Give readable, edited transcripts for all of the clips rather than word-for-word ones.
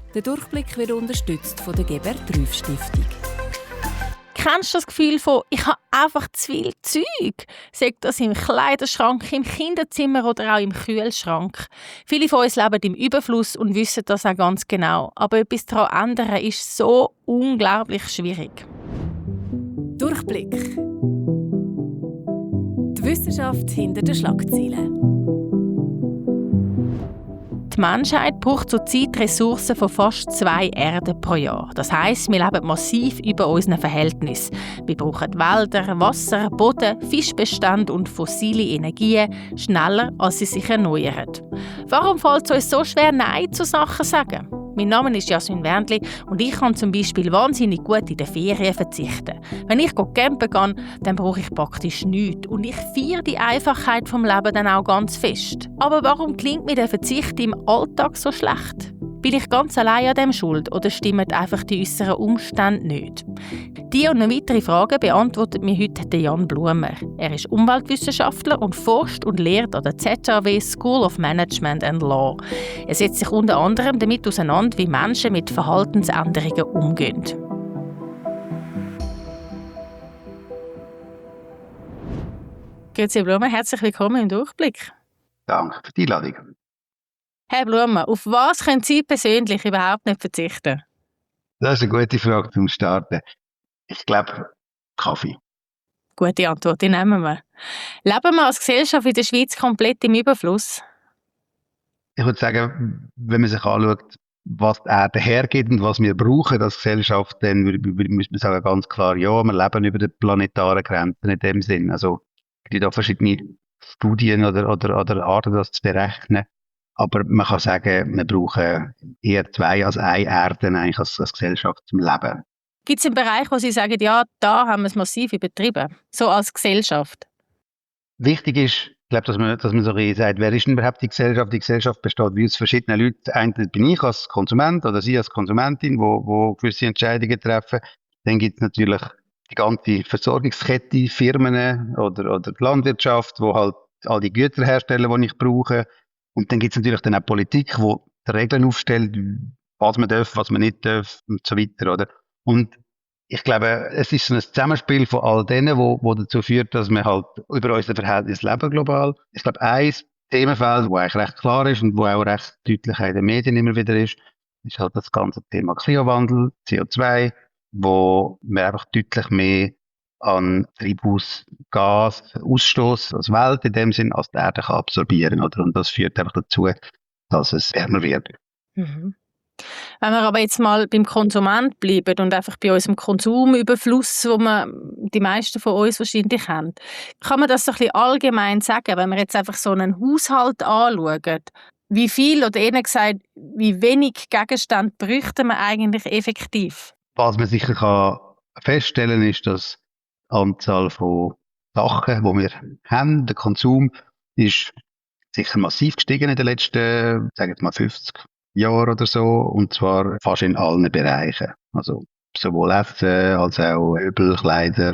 Der Durchblick wird unterstützt von der Geber-Trüff-Stiftung. Kennst du das Gefühl von, ich habe einfach zu viel Zeug? Sei das im Kleiderschrank, im Kinderzimmer oder auch im Kühlschrank. Viele von uns leben im Überfluss und wissen das auch ganz genau. Aber etwas daran ändern ist so unglaublich schwierig. Durchblick. Die Wissenschaft hinter den Schlagzeilen. Die Menschheit braucht zurzeit Ressourcen von fast 2 Erden pro Jahr. Das heisst, wir leben massiv über unseren Verhältnissen. Wir brauchen Wälder, Wasser, Boden, Fischbestand und fossile Energien schneller, als sie sich erneuern. Warum fällt es uns so schwer, Nein zu Sachen zu sagen? Mein Name ist Jasmin Wendli und ich kann zum Beispiel wahnsinnig gut in den Ferien verzichten. Wenn ich campen gehe, dann brauche ich praktisch nichts und ich feiere die Einfachheit vom Leben dann auch ganz fest. Aber warum klingt mir der Verzicht im Alltag so schlecht? Bin ich ganz allein an dem schuld oder stimmen einfach die äußeren Umstände nicht? Diese und noch weitere Fragen beantwortet mir heute Jan Blumer. Er ist Umweltwissenschaftler und forscht und lehrt an der ZHW School of Management and Law. Er setzt sich unter anderem damit auseinander, wie Menschen mit Verhaltensänderungen umgehen. Grüezi Blumer, herzlich willkommen im Durchblick. Danke für die Einladung. Herr Blumer, auf was können Sie persönlich überhaupt nicht verzichten? Das ist eine gute Frage zum Starten. Ich glaube, Kaffee. Gute Antwort, die nehmen wir. Leben wir als Gesellschaft in der Schweiz komplett im Überfluss? Ich würde sagen, wenn man sich anschaut, was die Erde hergibt und was wir brauchen als Gesellschaft, dann müsste man sagen, ganz klar, ja, wir leben über den planetaren Grenzen in dem Sinn. Also, es gibt da verschiedene Studien oder Arten, das zu berechnen. Aber man kann sagen, wir brauchen eher 2 als 1 Erden eigentlich als Gesellschaft zum Leben. Gibt es einen Bereich, wo Sie sagen, ja, da haben wir es massiv übertrieben, so als Gesellschaft? Wichtig ist, ich glaube, dass man so sagt, wer ist denn überhaupt die Gesellschaft? Die Gesellschaft besteht wie aus verschiedenen Leuten. Einen bin ich als Konsument oder Sie als Konsumentin, wo gewisse Entscheidungen treffen. Dann gibt es natürlich die ganze Versorgungskette, Firmen oder die Landwirtschaft, wo halt all die Güter herstellen, die ich brauche. Und dann gibt es natürlich dann auch Politik, die Regeln aufstellt, was man darf, was man nicht darf und so weiter, oder? Und ich glaube, es ist so ein Zusammenspiel von all denen, wo dazu führt, dass wir halt über unser Verhältnis leben global. Ich glaube, ein Themenfeld, das eigentlich recht klar ist und wo auch recht deutlich in den Medien immer wieder ist halt das ganze Thema Klimawandel, CO2, wo wir einfach deutlich mehr an Treibhausgasausstoß als Welt in dem Sinn, als die Erde kann absorbieren, oder? Und das führt einfach dazu, dass es wärmer wird. Mhm. Wenn wir aber jetzt mal beim Konsument bleiben und einfach bei unserem Konsumüberfluss, wo die meisten von uns wahrscheinlich haben, kann man das so ein bisschen allgemein sagen, wenn wir jetzt einfach so einen Haushalt anschauen, wie viel oder eher gesagt, wie wenig Gegenstände bräuchten wir eigentlich effektiv? Was man sicher kann feststellen ist, dass die Anzahl von Sachen, die wir haben, der Konsum, ist sicher massiv gestiegen in den letzten, sagen wir mal, 50 Jahren oder so, und zwar fast in allen Bereichen. Also sowohl Essen als auch Möbel, Kleider,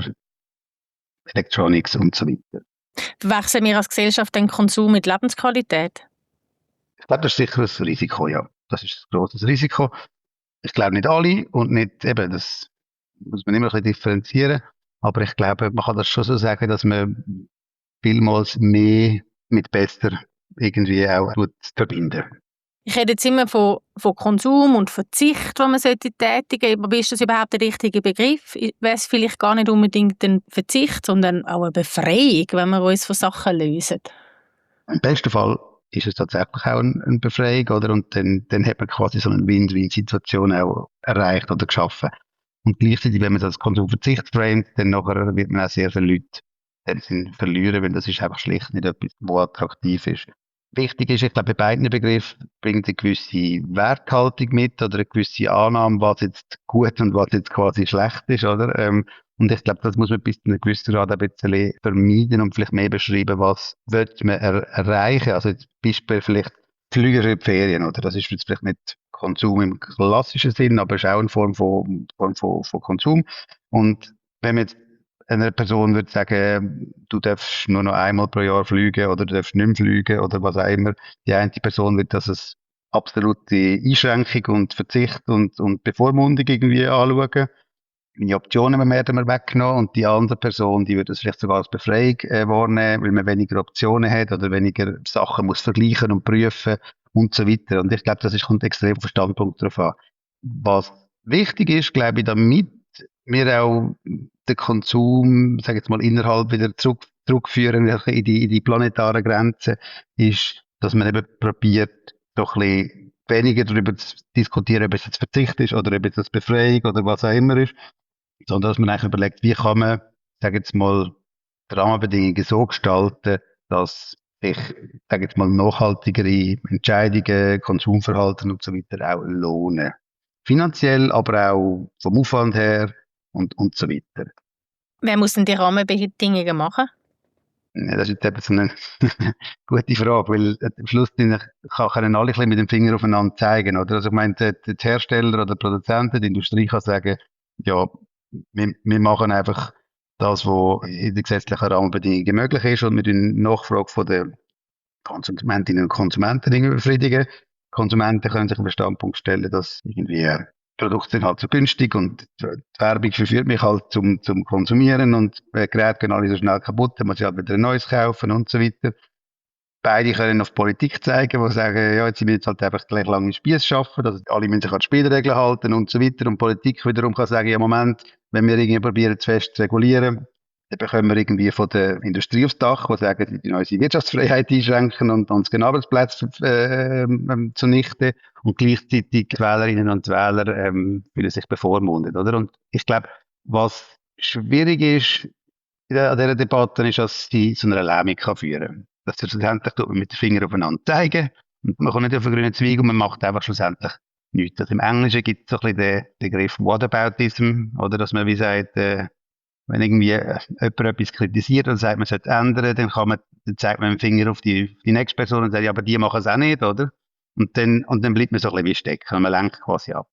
Electronics und so weiter. Verwechseln wir als Gesellschaft den Konsum mit Lebensqualität? Ich glaube, das ist sicher ein Risiko, ja. Das ist ein grosses Risiko. Ich glaube nicht alle und nicht, eben, das muss man immer ein bisschen differenzieren. Aber ich glaube, man kann das schon so sagen, dass man vielmals mehr mit besser irgendwie auch verbinden. Ich rede jetzt immer von Konsum und Verzicht, den man tätigen sollte. Aber ist das überhaupt der richtige Begriff? Wäre es vielleicht gar nicht unbedingt ein Verzicht, sondern auch eine Befreiung, wenn wir uns von Sachen lösen? Im besten Fall ist es tatsächlich auch eine Befreiung, oder? Und dann hat man quasi so eine Win-Win-Situation auch erreicht oder geschaffen. Und gleichzeitig, wenn man das als Konsumverzicht framet, dann nachher wird man auch sehr viele Leute verlieren, weil das ist einfach schlicht nicht etwas, was attraktiv ist. Wichtig ist, ich glaube, bei beiden Begriffen bringt eine gewisse Werthaltung mit oder eine gewisse Annahme, was jetzt gut und was jetzt quasi schlecht ist, oder? Und ich glaube, das muss man bis zu einem gewissen Grad ein bisschen vermeiden und vielleicht mehr beschreiben, was will man erreichen. Also zum Beispiel vielleicht Flüge in die Ferien, oder? Das ist jetzt vielleicht nicht Konsum im klassischen Sinn, aber ist auch eine Form von Konsum. Und wenn man jetzt einer Person würde sagen, du darfst nur noch einmal pro Jahr fliegen oder du darfst nicht mehr fliegen oder was auch immer, die eine Person wird das absolute Einschränkung und Verzicht und Bevormundung irgendwie anschauen. Meine Optionen werden mir weggenommen und die andere Person, die würde das vielleicht sogar als Befreiung wahrnehmen, weil man weniger Optionen hat oder weniger Sachen muss vergleichen und prüfen und so weiter. Und ich glaube, kommt extrem auf den Standpunkt drauf an. Was wichtig ist, glaube ich, damit wir auch den Konsum, sage ich jetzt mal, innerhalb wieder zurückführen in die planetaren Grenzen, ist, dass man eben probiert, doch ein bisschen weniger darüber zu diskutieren, ob es jetzt Verzicht ist oder ob es jetzt Befreiung oder was auch immer ist, sondern dass man eigentlich überlegt, wie kann man, sage jetzt mal, die Rahmenbedingungen so gestalten, dass sich, sage jetzt mal, nachhaltigere Entscheidungen, Konsumverhalten und so weiter auch lohnen. Finanziell, aber auch vom Aufwand her und so weiter. Wer muss denn die Rahmenbedingungen machen? Ja, das ist eben so eine gute Frage, weil am Schluss können alle ein bisschen mit dem Finger aufeinander zeigen, oder? Also ich meine, der Hersteller oder der Produzent, die Industrie kann sagen, ja, wir machen einfach das, was in den gesetzlichen Rahmenbedingungen möglich ist und wir die Nachfrage von den Konsumentinnen und Konsumenten befriedigen. Konsumenten können sich auf den Standpunkt stellen, dass irgendwie Produkte sind halt so günstig und die Werbung verführt mich halt zum Konsumieren und Geräte gehen alle so schnell kaputt, dann muss ich halt wieder ein neues kaufen und so weiter. Beide können auf Politik zeigen, die sagen, ja, jetzt müssen wir jetzt halt einfach gleich lange Spieß schaffen, dass alle müssen sich an die Spielregeln halten und so weiter. Und Politik wiederum kann sagen, ja, Moment, wenn wir irgendwie probieren, zu fest zu regulieren, dann bekommen wir irgendwie von der Industrie aufs Dach, die sagen, die unsere Wirtschaftsfreiheit einschränken und uns den Arbeitsplatz zunichten. Und gleichzeitig die Wählerinnen und Wähler fühlen sich bevormundet, oder? Und ich glaube, was schwierig ist an dieser Debatte, ist, dass sie zu einer Lähmung führen kann. Dass sie schlussendlich mit dem Finger aufeinander zeigen und man kommt nicht auf den grünen Zweig und man macht einfach schlussendlich nichts. Also im Englischen gibt es so ein bisschen den Begriff Whataboutism, oder dass man wie sagt, wenn irgendwie jemand etwas kritisiert und sagt, man sollte ändern, dann zeigt man mit dem Finger auf die nächste Person und sagt, ja, aber die machen es auch nicht, oder? Und dann bleibt man so ein bisschen wie stecken und man lenkt quasi ab.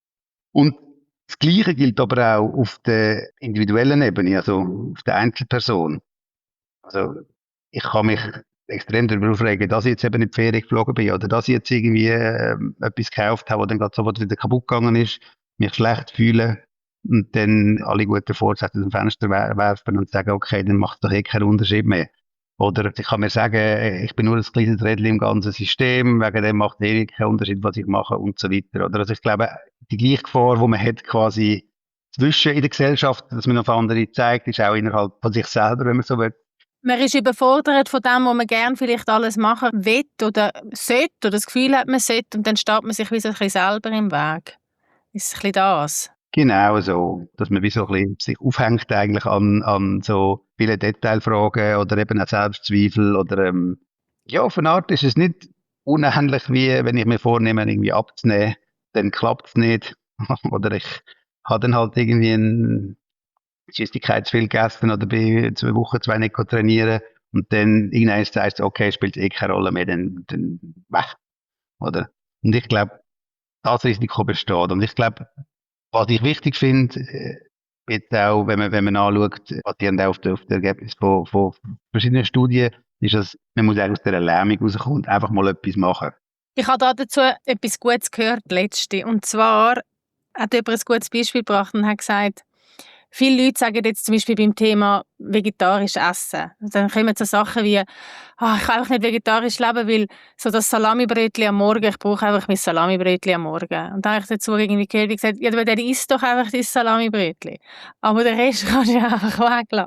Und das Gleiche gilt aber auch auf der individuellen Ebene, also auf der Einzelperson. Also ich kann mich extrem darüber aufregen, dass ich jetzt eben in die Ferien geflogen bin oder dass ich jetzt irgendwie etwas gekauft habe, das dann gerade sofort wieder kaputt gegangen ist, mich schlecht fühle und dann alle guten Vorsätze aus dem Fenster werfen und sagen, okay, dann macht es doch keinen Unterschied mehr. Oder ich kann mir sagen, ich bin nur ein kleines Rädchen im ganzen System, wegen dem macht es keinen Unterschied, was ich mache und so weiter. Oder also ich glaube, die gleiche Gefahr, die man hat quasi zwischen in der Gesellschaft, dass man auf andere zeigt, ist auch innerhalb von sich selber, wenn man so will. Man ist überfordert von dem, was man gerne vielleicht alles machen will oder sollte oder das Gefühl hat, man sollte und dann steht man sich wie so ein bisschen selber im Weg. Ist es ein bisschen das? Genau so, dass man wie so ein bisschen sich aufhängt eigentlich an so viele Detailfragen oder eben auch Selbstzweifel oder ja, auf eine Art ist es nicht unähnlich wie wenn ich mir vornehme, irgendwie abzunehmen, dann klappt es nicht oder ich habe dann halt irgendwie eine Schüssigkeit zu viel gegessen oder bin 2 Wochen, 2 nicht trainieren und dann irgendwann sagst du, okay, spielt es keine Rolle mehr, dann weg, oder? Und ich glaube, das Risiko besteht und ich glaube, was ich wichtig finde, jetzt auch, wenn man anschaut, basierend auf den Ergebnissen von verschiedenen Studien, ist, dass man muss eigentlich aus dieser Lähmung rauskommen und einfach mal etwas machen. Ich habe dazu etwas Gutes gehört letzte. Und zwar hat jemand ein gutes Beispiel gebracht und hat gesagt, viele Leute sagen jetzt zum Beispiel beim Thema vegetarisch essen. Dann kommen so Sachen wie, ich kann einfach nicht vegetarisch leben, weil so das Salamibrötchen am Morgen, ich brauche einfach mein Salamibrötchen am Morgen. Und dann habe ich dazu irgendwie gehört, wie gesagt, ja, dann isst doch einfach dein Salamibrötchen. Aber den Rest kannst du ja einfach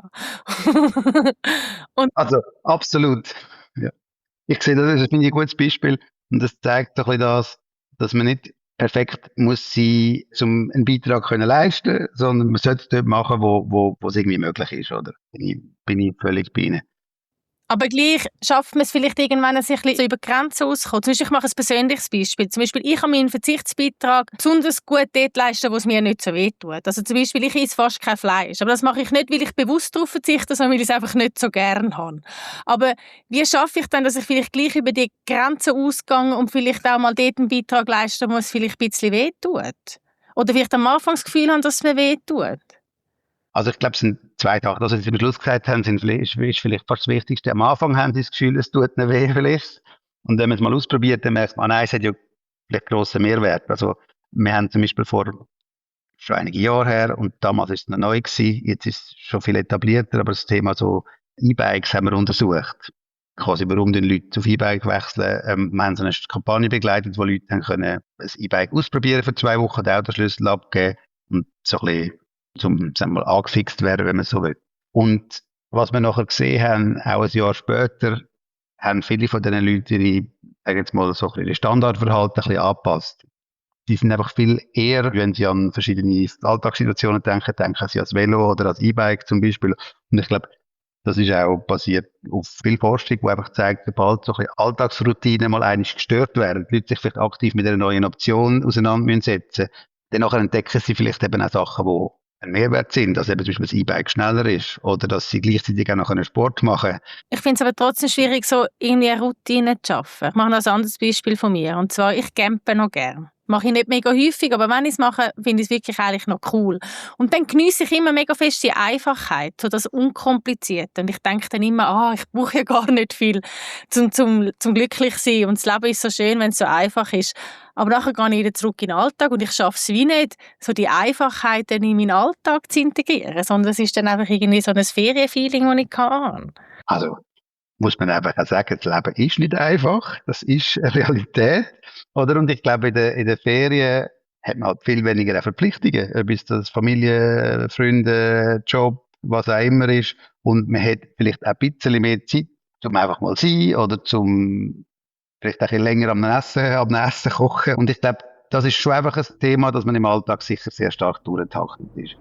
weglassen. Also, absolut. Ja. Ich sehe, das ist ein gutes Beispiel und das zeigt doch ein bisschen dass man nicht perfekt muss sein, um einen Beitrag können leisten, sondern man sollte es dort machen, wo es irgendwie möglich ist, oder? Bin ich völlig bei Ihnen. Aber gleich schafft man es vielleicht irgendwann, sich ein bisschen über die Grenzen auszukommen. Zum Beispiel, ich mache ein persönliches Beispiel. Zum Beispiel, ich kann meinen Verzichtsbeitrag besonders gut dort leisten, wo es mir nicht so wehtut. Also zum Beispiel, ich esse fast kein Fleisch. Aber das mache ich nicht, weil ich bewusst darauf verzichte, sondern weil ich es einfach nicht so gerne habe. Aber wie schaffe ich dann, dass ich vielleicht gleich über die Grenzen ausgehe und vielleicht auch mal dort einen Beitrag leisten, wo es vielleicht ein bisschen wehtut? Oder vielleicht am Anfang das Gefühl habe, dass es mir wehtut? Also ich glaube, es sind 2 Sachen. Das, was Sie am Schluss gesagt haben, ist vielleicht fast das Wichtigste. Am Anfang haben Sie das Gefühl, es tut Ihnen weh vielleicht. Und wenn man es mal ausprobiert, dann merkt man, nein, es hat ja vielleicht grosser Mehrwert. Also wir haben zum Beispiel schon einige Jahre her, und damals war es noch neu gewesen, jetzt ist es schon viel etablierter, aber das Thema so E-Bikes haben wir untersucht. Quasi, warum den Leute auf E-Bike wechseln. Wir haben so eine Kampagne begleitet, wo Leute dann können ein E-Bike ausprobieren für 2 Wochen, den Autoschlüssel abgeben und so ein bisschen sagen wir mal, angefixt werden, wenn man so will. Und was wir nachher gesehen haben, auch ein Jahr später, haben viele von diesen Leuten ihre, sagen jetzt mal, so ein bisschen Standardverhalten ein bisschen angepasst. Die sind einfach viel eher, wenn sie an verschiedene Alltagssituationen denken sie ans Velo oder ans E-Bike zum Beispiel. Und ich glaube, das ist auch basiert auf viel Forschung, die einfach zeigt, sobald so ein bisschen Alltagsroutinen mal eigentlich gestört werden, die Leute sich vielleicht aktiv mit einer neuen Option auseinandersetzen müssen, dann nachher entdecken sie vielleicht eben auch Sachen, die ein Mehrwert sind, dass eben zum Beispiel das E-Bike schneller ist oder dass sie gleichzeitig auch noch einen Sport machen können. Ich finde es aber trotzdem schwierig, so irgendwie eine Routine zu schaffen. Ich mache noch ein anderes Beispiel von mir. Und zwar, ich campe noch gern. Mache ich nicht mega häufig, aber wenn ich es mache, finde ich es wirklich eigentlich noch cool. Und dann geniesse ich immer mega fest die Einfachheit, so das Unkomplizierte. Und ich denke dann immer, ich brauche ja gar nicht viel zum glücklich sein. Und das Leben ist so schön, wenn es so einfach ist. Aber nachher gehe ich wieder zurück in den Alltag und ich schaffe es wie nicht, so die Einfachheiten in meinen Alltag zu integrieren, sondern es ist dann einfach irgendwie so ein Ferienfeeling, das ich habe. Also muss man einfach auch sagen, das Leben ist nicht einfach, das ist eine Realität. Oder? Und ich glaube, in der Ferien hat man halt viel weniger Verpflichtungen, ob es das Familie, Freunde, Job, was auch immer ist. Und man hat vielleicht auch ein bisschen mehr Zeit, zum einfach mal sein oder zum vielleicht ein bisschen länger am Essen kochen. Und ich glaube, das ist schon einfach ein Thema, das man im Alltag sicher sehr stark durchgetaktet ist.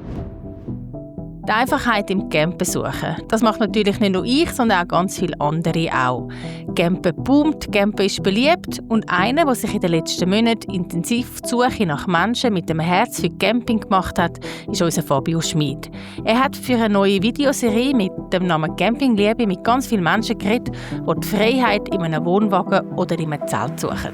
Die Einfachheit im Campen suchen. Das macht natürlich nicht nur ich, sondern auch ganz viele andere auch. Campen boomt, Campen ist beliebt und einer, der sich in den letzten Monaten intensiv die Suche nach Menschen mit dem Herz für Camping gemacht hat, ist unser Fabio Schmid. Er hat für eine neue Videoserie mit dem Namen Campingliebe mit ganz vielen Menschen geredet, die die Freiheit in einem Wohnwagen oder in einem Zelt suchen.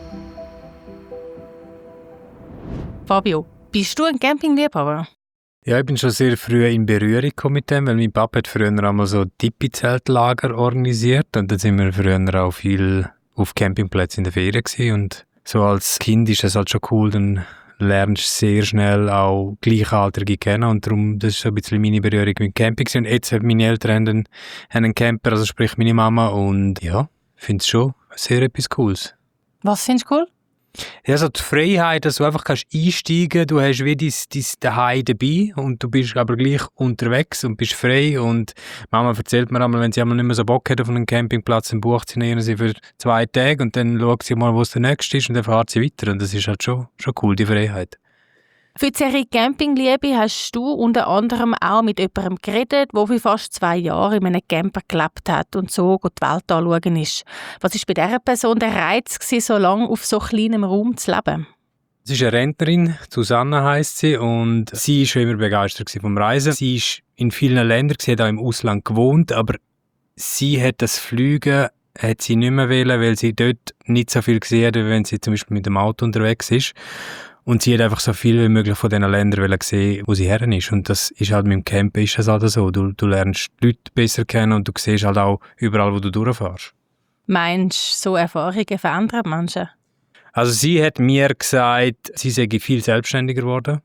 Fabio, bist du ein Campingliebhaber? Ja, ich bin schon sehr früh in Berührung gekommen mit dem, weil mein Papa hat früher einmal so Tipi-Zeltlager organisiert und dann sind wir früher auch viel auf Campingplätzen in der Ferien gewesen. Und so als Kind ist es halt schon cool, dann lernst du sehr schnell auch Gleichaltrige kennen und darum, das ist so ein bisschen meine Berührung mit Camping. Und jetzt haben meine Eltern haben einen Camper, also sprich meine Mama, und ja, ich finde es schon sehr etwas Cooles. Was findest du cool? Ja, so die Freiheit, dass du einfach einsteigen kannst, du hast wie dein Daheim dabei und du bist aber gleich unterwegs und bist frei und Mama erzählt mir einmal, wenn sie einmal nicht mehr so Bock hat auf einen Campingplatz, dann bucht sie für 2 Tage und dann schaut sie mal, wo es der nächste ist und dann fährt sie weiter und das ist halt schon cool, die Freiheit. Für die Serie Campingliebe hast du unter anderem auch mit jemandem geredet, der für fast 2 Jahre in einem Camper gelebt hat und so die Welt anschauen ist. Was war bei dieser Person der Reiz, so lange auf so kleinem Raum zu leben? Sie ist eine Rentnerin, Susanne heisst sie, und sie war schon immer begeistert vom Reisen. Sie ist in vielen Ländern, sie hat auch im Ausland gewohnt, aber sie hat das Fliegen hat sie nicht mehr wollen, weil sie dort nicht so viel gesehen hat, wenn sie zum Beispiel mit dem Auto unterwegs ist. Und sie hat einfach so viel wie möglich von diesen Ländern sehen, wo sie her ist. Und das ist halt mit dem Campen ist das halt so. Du lernst die Leute besser kennen und du siehst halt auch überall, wo du durchfährst. Meinst du, so Erfahrungen verändern Menschen? Also sie hat mir gesagt, sie sei viel selbstständiger geworden.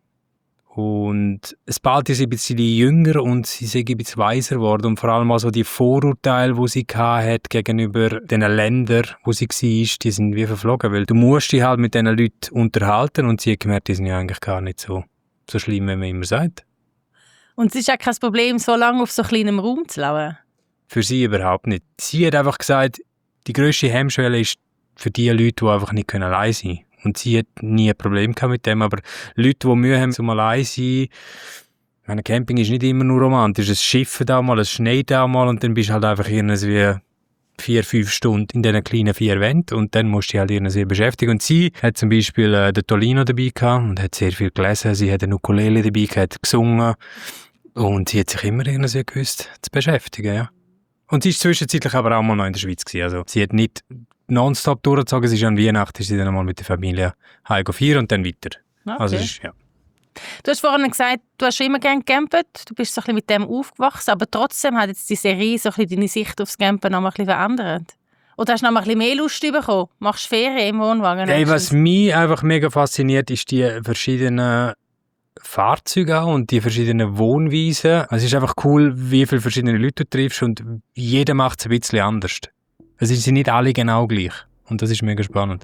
Und bald ist sie ein bisschen jünger und sie sei ein bisschen weiser geworden. Und vor allem also die Vorurteile, die sie hatte gegenüber den Ländern, wo sie war, die sind wie verflogen. Weil du musst dich halt mit diesen Leuten unterhalten und sie hat gemerkt, die sind ja eigentlich gar nicht so schlimm, wie man immer sagt. Und es ist auch kein Problem, so lange auf so kleinem Raum zu leben? Für sie überhaupt nicht. Sie hat einfach gesagt, die grösste Hemmschwelle ist für die Leute, die einfach nicht allein sein können. Und sie hat nie ein Problem mit dem, aber Leute, die Mühe haben, zum allein zu sein, meine, Camping ist nicht immer nur romantisch. Es schifft da mal, es schneit da mal und dann bist du halt einfach irgendwie 4-5 Stunden in diesen kleinen 4 Wänden und dann musst du dich halt irgendwie beschäftigen. Und sie hat zum Beispiel den Tolino dabei gehabt und hat sehr viel gelesen. Sie hat eine Ukulele dabei gehabt, hat gesungen und sie hat sich immer irgendwie gewusst zu beschäftigen, ja. Und sie war zwischenzeitlich aber auch mal noch in der Schweiz gewesen. Also sie hat nicht nonstop durchgezogen. Sie ist an Weihnachten, ist sie dann mal mit der Familie heim feiern und dann weiter. Okay. Also ist, ja. Du hast vorhin gesagt, du hast schon immer gerne gecampt. Du bist so ein bisschen mit dem aufgewachsen, aber trotzdem hat jetzt die Serie so ein bisschen deine Sicht aufs Campen noch ein bisschen verändert. Oder hast du noch mal ein bisschen mehr Lust bekommen? Machst du Ferien im Wohnwagen? Hey, was mich einfach mega fasziniert, ist die verschiedenen Fahrzeuge auch und die verschiedenen Wohnweisen. Es ist einfach cool, wie viele verschiedene Leute du triffst und jeder macht es ein bisschen anders. Es sind nicht alle genau gleich und das ist mega spannend.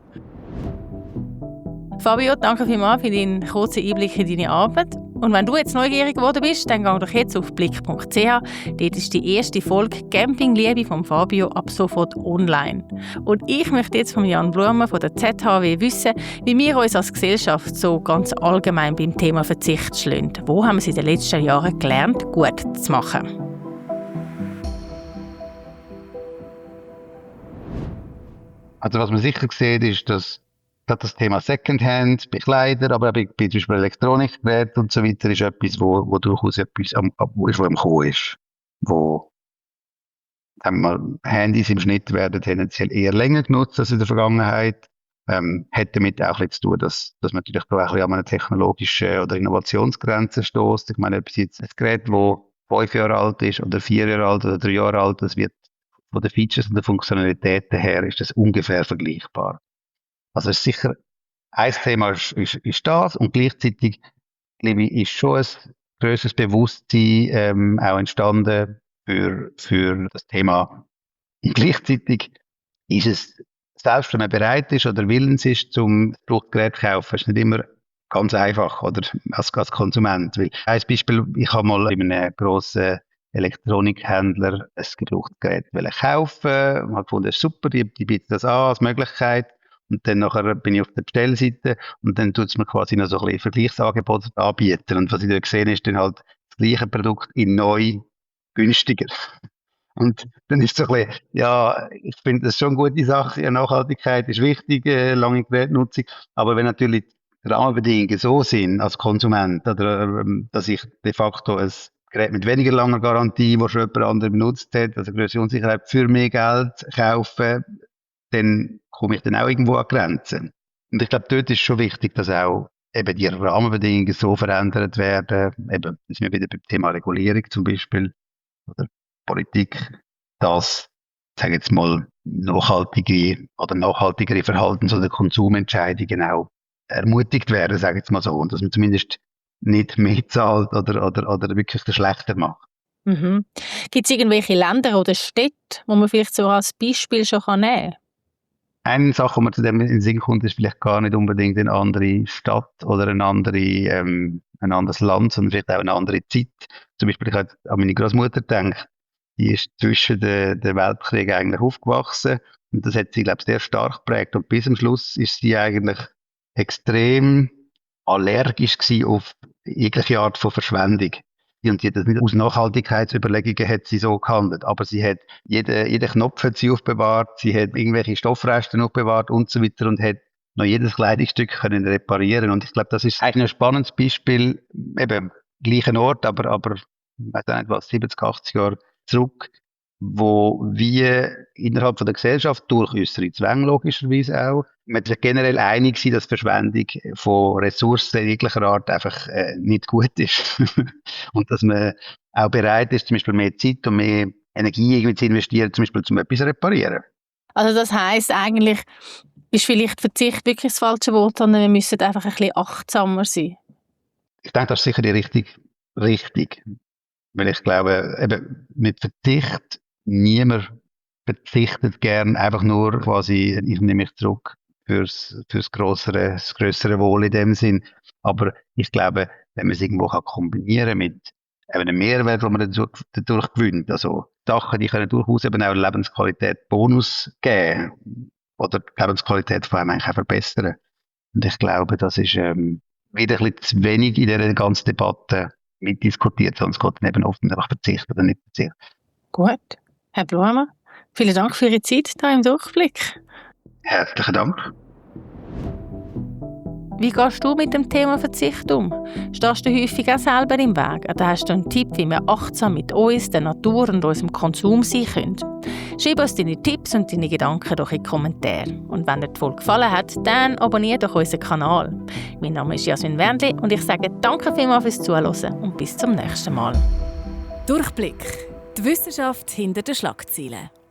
Fabio, danke vielmals für deinen kurzen Einblick in deine Arbeit. Und wenn du jetzt neugierig geworden bist, dann geh doch jetzt auf blick.ch. Dort ist die erste Folge Campingliebe von Fabio ab sofort online. Und ich möchte jetzt von Jan Blumer von der ZHW wissen, wie wir uns als Gesellschaft so ganz allgemein beim Thema Verzicht schlagen. Wo haben wir es in den letzten Jahren gelernt, gut zu machen? Also was man sicher sieht, ist, dass gerade das Thema Secondhand bei Kleidern, aber auch bei zum Beispiel Elektronikgeräten und so weiter, ist etwas, wo durchaus etwas wo am Kommen ist. Wo, sagen wir mal, Handys im Schnitt werden tendenziell eher länger genutzt als in der Vergangenheit. Hat damit auch ein bisschen zu tun, dass man natürlich da auch ein bisschen an eine technologische oder Innovationsgrenze stößt. Ich meine, ob es jetzt ein Gerät, das 5 Jahre alt ist oder 4 Jahre alt oder 3 Jahre alt, das wird von den Features und den Funktionalitäten her ist das ungefähr vergleichbar. Also es ist sicher, ein Thema ist das und gleichzeitig, glaube ich, ist schon ein grösseres Bewusstsein auch entstanden für das Thema. Und gleichzeitig ist es, selbst wenn man bereit ist oder willens ist, zum Fluchtgerät zu kaufen, ist nicht immer ganz einfach oder als Konsument. Weil, ein Beispiel, ich habe mal in einem grossen Elektronikhändler ein Gebrauchtgerät kaufen und habe gefunden, das ist super, die bieten das an als Möglichkeit. Und dann nachher bin ich auf der Bestellseite und dann tut es mir quasi noch so ein bisschen Vergleichsangebote anbieten. Und was ich da gesehen ist dann halt das gleiche Produkt in neu günstiger. Und dann ist es so ein bisschen, ja, ich finde das schon eine gute Sache. Ja, Nachhaltigkeit ist wichtig, lange Gerätnutzung. Aber wenn natürlich die Rahmenbedingungen so sind als Konsument, oder dass ich de facto ein Gerät mit weniger langer Garantie, das schon jemand anderes benutzt hat, also größere Unsicherheit, für mehr Geld kaufen, dann komme ich dann auch irgendwo an Grenzen. Und ich glaube, dort ist schon wichtig, dass auch eben die Rahmenbedingungen so verändert werden, eben, das sind wir wieder beim Thema Regulierung zum Beispiel, oder Politik, dass, sage jetzt mal, nachhaltigere Verhaltens- oder Konsumentscheidungen auch ermutigt werden, sage ich jetzt mal so, und dass man zumindest nicht mehr zahlt oder wirklich das schlechter macht. Mhm. Gibt es irgendwelche Länder oder Städte, wo man vielleicht so als Beispiel schon nehmen kann? Eine Sache, die mir zu dem in den Sinn kommt, ist vielleicht gar nicht unbedingt eine andere Stadt oder ein anderes Land, sondern vielleicht auch eine andere Zeit. Zum Beispiel, ich habe an meine Großmutter gedacht, die ist zwischen den Weltkriegen eigentlich aufgewachsen und das hat sie, glaube ich, sehr stark geprägt. Und bis zum Schluss ist sie eigentlich extrem allergisch gewesen auf jegliche Art von Verschwendung. Und sie hat das nicht aus Nachhaltigkeitsüberlegungen hat sie so gehandelt, aber sie hat jeden Knopf hat sie aufbewahrt, sie hat irgendwelche Stoffreste aufbewahrt und so weiter und hat noch jedes Kleidungsstück können reparieren. Und ich glaube, das ist eigentlich ein spannendes Beispiel, eben gleichen Ort, aber ich weiß auch nicht was, 70, 80 Jahre zurück, wo wir innerhalb von der Gesellschaft durch unsere Zwänge logischerweise auch, man ist generell einig sein, dass Verschwendung von Ressourcen jeglicher Art einfach nicht gut ist. Und dass man auch bereit ist, zum Beispiel mehr Zeit und mehr Energie irgendwie zu investieren, zum Beispiel zum etwas reparieren. Also das heisst eigentlich, ist vielleicht Verzicht wirklich das falsche Wort, sondern wir müssen einfach ein bisschen achtsamer sein. Ich denke, das ist sicher die Richtung. Weil ich glaube, eben mit Verzicht, niemand verzichtet gern einfach nur quasi, ich nehme mich zurück fürs grössere Wohl in dem Sinn. Aber ich glaube, wenn man es irgendwo kombinieren kann mit einem Mehrwert, den man dadurch gewinnt, also Sachen, die können durchaus eben auch Lebensqualität Bonus geben oder die Lebensqualität von einem eigentlich auch verbessern. Und ich glaube, das ist wieder ein bisschen zu wenig in dieser ganzen Debatte mitdiskutiert, sonst geht dann eben oft einfach Verzicht oder nicht Verzicht. Gut. Herr Blumer, vielen Dank für Ihre Zeit hier im Durchblick. Herzlichen Dank. Wie gehst du mit dem Thema Verzicht um? Stehst du häufig auch selber im Weg? Oder hast du einen Tipp, wie wir achtsam mit uns, der Natur und unserem Konsum sein können? Schreib uns deine Tipps und deine Gedanken doch in die Kommentare. Und wenn dir die Folge gefallen hat, dann abonniere doch unseren Kanal. Mein Name ist Jasmin Wendli und ich sage danke vielmals fürs Zuhören und bis zum nächsten Mal. Durchblick. Die Wissenschaft hinter den Schlagzeilen.